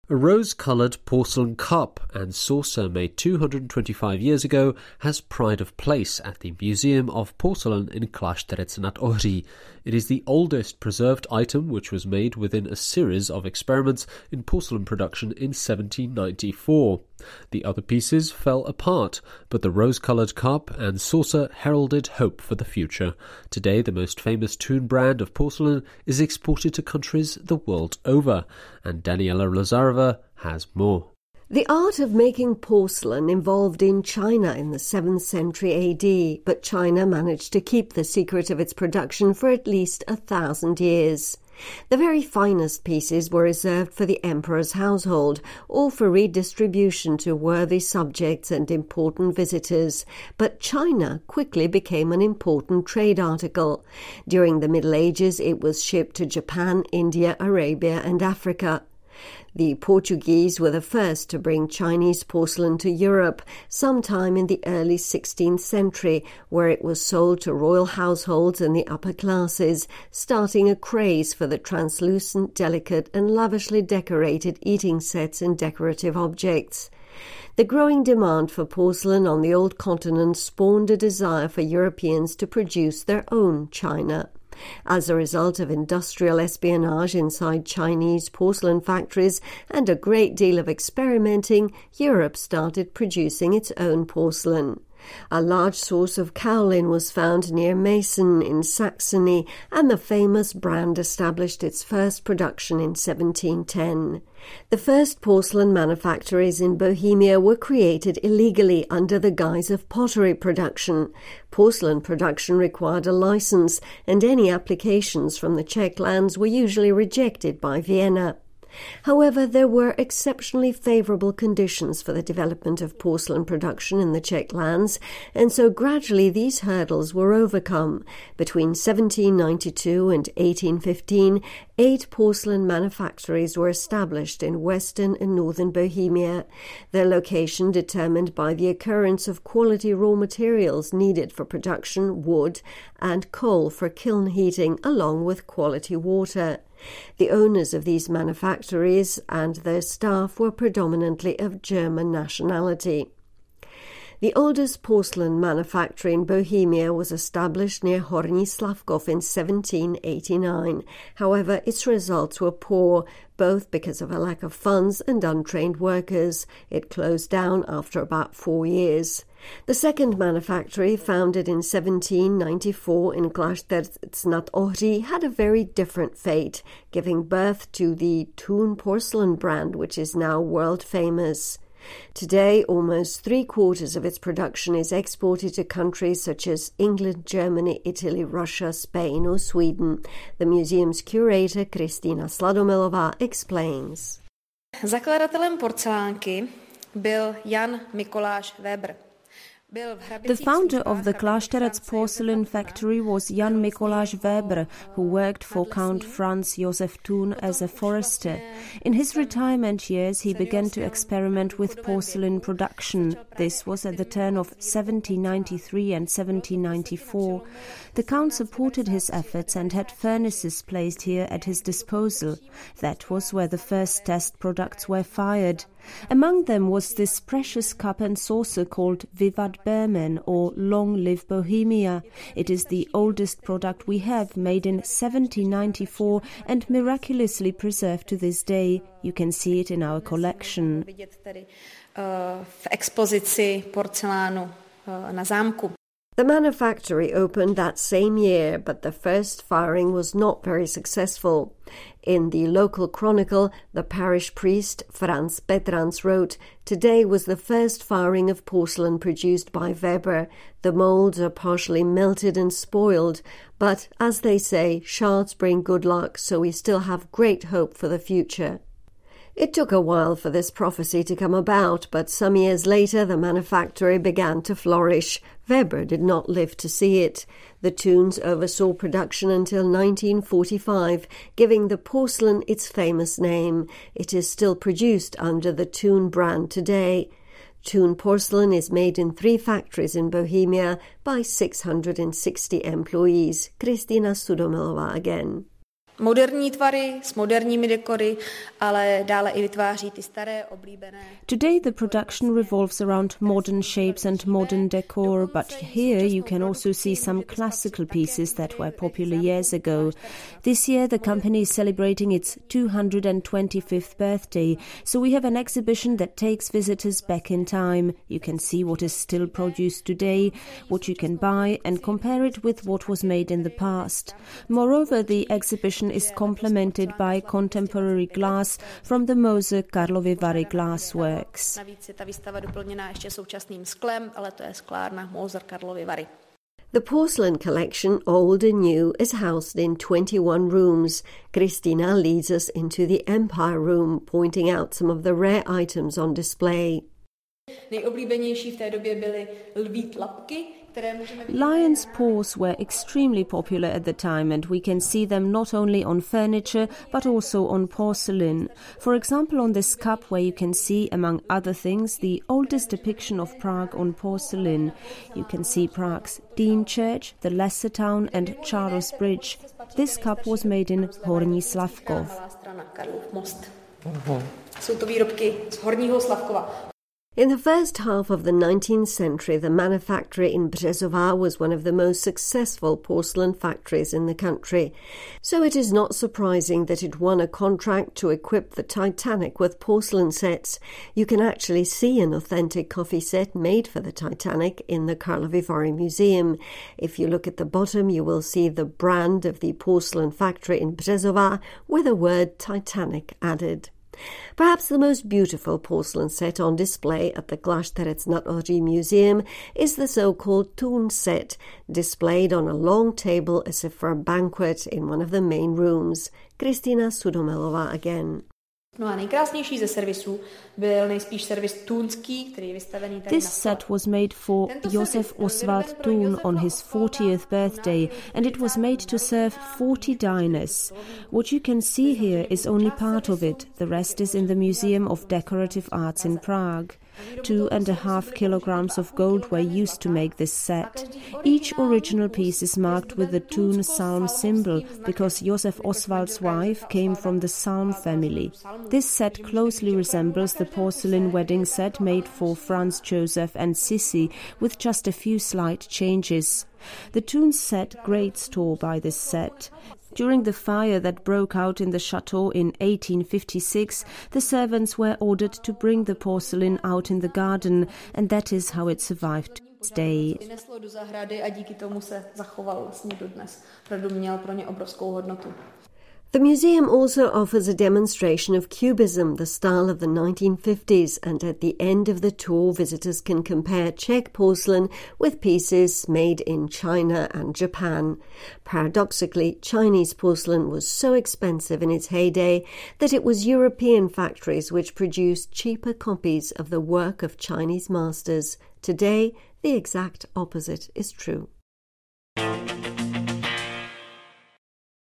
A rose-coloured porcelain cup and saucer made 225 years ago has pride of place at the Museum of Porcelain in Klášterec nad Ohří. It is the oldest preserved item which was made within a series of experiments in porcelain production in 1794. The other pieces fell apart, but the rose-coloured cup and saucer heralded hope for the future. Today, the most famous Thun brand of porcelain is exported to countries the world over, and Daniela Lazarova has more. The art of making porcelain evolved in China in the 7th century AD, but China managed to keep the secret of its production for at least 1,000 years. The very finest pieces were reserved for the emperor's household or for redistribution to worthy subjects and important visitors, but China quickly became an important trade article. During the Middle Ages, it was shipped to Japan, India, Arabia and Africa. The Portuguese were the first to bring Chinese porcelain to Europe sometime in the early 16th century, where it was sold to royal households and the upper classes, starting a craze for the translucent, delicate and lavishly decorated eating sets and decorative objects. The growing demand for porcelain on the old continent spawned a desire for Europeans to produce their own china. As a result of industrial espionage inside Chinese porcelain factories and a great deal of experimenting, Europe started producing its own porcelain. A large source of kaolin was found near Meissen in Saxony, and the famous brand established its first production in 1710. The first porcelain manufactories in Bohemia were created illegally under the guise of pottery production. Porcelain production required a license, and any applications from the Czech lands were usually rejected by Vienna. However, there were exceptionally favourable conditions for the development of porcelain production in the Czech lands, and so gradually these hurdles were overcome. Between 1792 and 1815, 8 porcelain manufactories were established in western and northern Bohemia, their location determined by the occurrence of quality raw materials needed for production, wood, and coal for kiln heating, along with quality water. The owners of these manufactories and their staff were predominantly of German nationality. The oldest porcelain manufactory in Bohemia was established near Horní Slavkov in 1789. However, its results were poor, both because of a lack of funds and untrained workers. It closed down after about 4 years. The second manufactory, founded in 1794 in Klášterec nad Ohří, had a very different fate, giving birth to the Thun porcelain brand, which is now world famous. Today, almost 3/4 of its production is exported to countries such as England, Germany, Italy, Russia, Spain or Sweden. The museum's curator, Kristýna Sladomilová, explains. Zakladatelem porcelánky byl Jan Mikoláš Weber. The founder of the Klášterec porcelain factory was Jan Mikoláš Weber, who worked for Count Franz Josef Thun as a forester. In his retirement years, he began to experiment with porcelain production. This was at the turn of 1793 and 1794. The Count supported his efforts and had furnaces placed here at his disposal. That was where the first test products were fired. Among them was this precious cup and saucer called Vivat Bermen, or Long Live Bohemia. It is the oldest product we have, made in 1794 and miraculously preserved to this day. You can see it in our collection. V expozici porcelánu na zámku. The manufactory opened that same year, but the first firing was not very successful. In the local chronicle, the parish priest Franz Petrans wrote, "Today was the first firing of porcelain produced by Weber. The moulds are partially melted and spoiled, but, as they say, shards bring good luck, so we still have great hope for the future." It took a while for this prophecy to come about, but some years later the manufactory began to flourish. Weber did not live to see it. The Thuns oversaw production until 1945, giving the porcelain its famous name. It is still produced under the Thun brand today. Thun porcelain is made in 3 factories in Bohemia by 660 employees. Kristýna Sladomilová again. moderní tvary s moderními dekory, ale dále i vytváří ty staré oblíbené. Today the production revolves around modern shapes and modern decor, but here you can also see some classical pieces that were popular years ago. This year the company is celebrating its 225th birthday, so we have an exhibition that takes visitors back in time. You can see what is still produced today, what you can buy, and compare it with what was made in the past. Moreover, the exhibition is complemented by contemporary glass from the Moser Karlovy Vary glassworks. Navíc je ta výstava doplněná ještě současným sklem, ale to je sklárna Moser Karlovy Vary. The porcelain collection, old and new, is housed in 21 rooms. Kristina leads us into the Empire Room, pointing out some of the rare items on display. Nejoblíbenější v té době byly lví tlapky, které můžeme vidět. Lion's paws were extremely popular at the time, and we can see them not only on furniture but also on porcelain. For example, on this cup where you can see, among other things, the oldest depiction of Prague on porcelain. You can see Prague's Dean Church, the Lesser Town and Charles Bridge. This cup was made in Horní Slavkov. Jsou to výrobky z Horního Slavkova. In the first half of the 19th century, the manufactory in Březová was one of the most successful porcelain factories in the country. So it is not surprising that it won a contract to equip the Titanic with porcelain sets. You can actually see an authentic coffee set made for the Titanic in the Karlovy Vary Museum. If you look at the bottom, you will see the brand of the porcelain factory in Březová with the word Titanic added. Perhaps the most beautiful porcelain set on display at the Klášterec nad Ohří Museum is the so-called Tun set, displayed on a long table as if for a banquet in one of the main rooms. Kristina Sudomelová again. No a nejkrásnější ze servisů byl nejspíš servis túnský, který je vystavený tady. This set was made for Josef Oswald Thun on his 40th birthday, and it was made to serve 40 diners. What you can see here is only part of it. The rest is in the Museum of Decorative Arts in Prague. 2.5 kilograms of gold were used to make this set. Each original piece is marked with the Thun Psalm symbol because Josef Oswald's wife came from the Psalm family. This set closely resembles the porcelain wedding set made for Franz Joseph and Sissi, with just a few slight changes. The Thun set great store by this set. During the fire that broke out in the chateau in 1856, the servants were ordered to bring the porcelain out in the garden, and that is how it survived to this day. Vyneslo do zahrady a díky tomu se zachoval vlastně dodnes. Opravdu měl pro ně obrovskou hodnotu. The museum also offers a demonstration of Cubism, the style of the 1950s, and at the end of the tour, visitors can compare Czech porcelain with pieces made in China and Japan. Paradoxically, Chinese porcelain was so expensive in its heyday that it was European factories which produced cheaper copies of the work of Chinese masters. Today, the exact opposite is true.